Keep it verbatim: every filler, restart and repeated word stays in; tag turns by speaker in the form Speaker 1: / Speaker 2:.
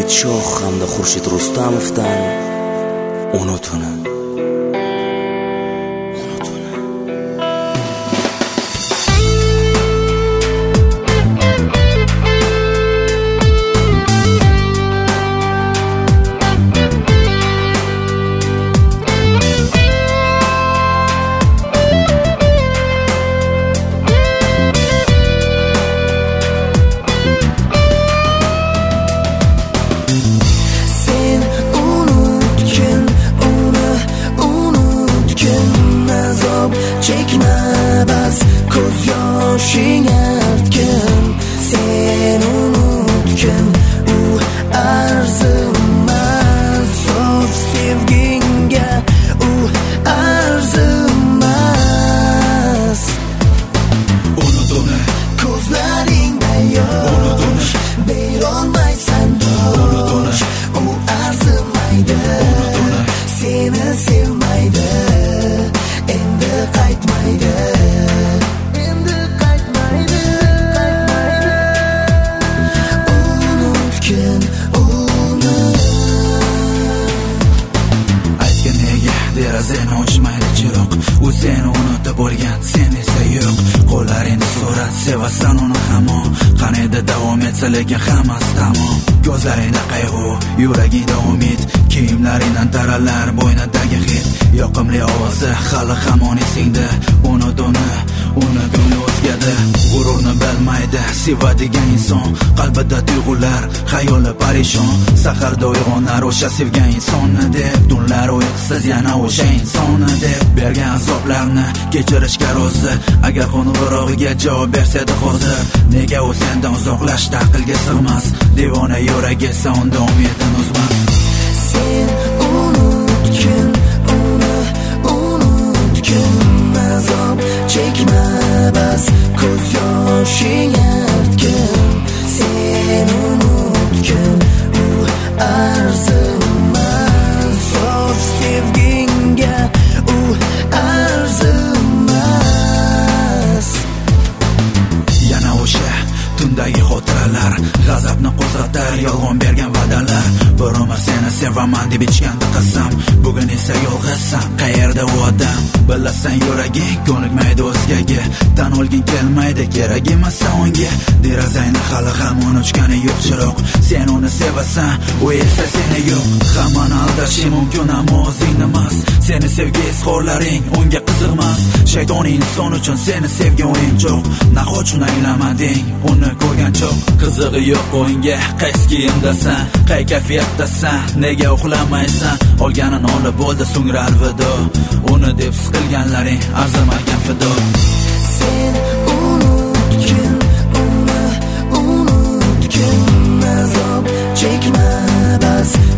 Speaker 1: Shoh hamda Xurshid Rustamovdan Unutuni.
Speaker 2: Çekme bas ko'z yoshing artgin, sen unutgin, u arzimas sof sevginga, u arzimas. Unut uni, ko'zlaringda yosh, berolmaysan dosh, u arzimaydi, seni sevmaydi. Endi qaytmaydi, endi qaytmaydi, qaytmaydi. Unutgin uni. Aytgin nega derazani ochmaydi chiroq, u seni unutib bo'lgan, sen esa yo'q. Qo'llaringni so'rat, sevasan uni hamon, qanida davom etsa lekin hammasi tamom. Ko'zlaringda qayg'u, yuragingda umid, kiyimlaringdan taralar bo'ynidagi hid. Yoqimli ovozi hali hamon esingda, unut uni, uni ko'ngli o'zgadi. G'ururni bilmaydi sevadigan inson, qalbida tuyg'ular, xayoli parishon. Saharda uyg'onar o'sha sevgan insonni deb, tunlar uyqusiz yana o'sha insonni deb. Bergan azoblarni kechirishga rozi, agar qo'ng'irog'iga javob bersaydi hozir. Nega u sendan uzoqlashdi, aqlga sig'mas, devona yuragi esa unda umidini uzmas. Sen unutgin uni, unutgin azob chekma bas ko'z yoshing artgin, sen unutgin, u arzimas sof sevginga, u arzimas. Yana o'sha tundagi xotiralar, g'azabni qo'zg'atar yolg'on bergan va'dalar. Bir umr seni sevaman deb ichganda qasam, bugun esa yolg'izsan, qayerda u odam? Bilasan yuraging ko'nikmaydi o'zgaga, tan olgin kelmaydi, kerak emas unga. Derazangni hali ham unutgani yo'q chiroq, sen uni sevasan, u esa seni yo'q. Hammani aldashi mumkin ammo o'zingni emas, seni sevgi izhorlaring unga qiziqmas. Shaytoniy inson uchun seni sevgan o'yinchoq, nahotchun anglamading uni ko'rgan choq. Qizig'i yo'q o'yinga, qaysi kiyimdasan, qay kayfiyatdasan, nega uxlamaysan? Olganin olib bo'ldi so'ngra alvido, uni deb siqilganlaring arzimagan fido. Sen unutgin uni, unutgin azob chekma bas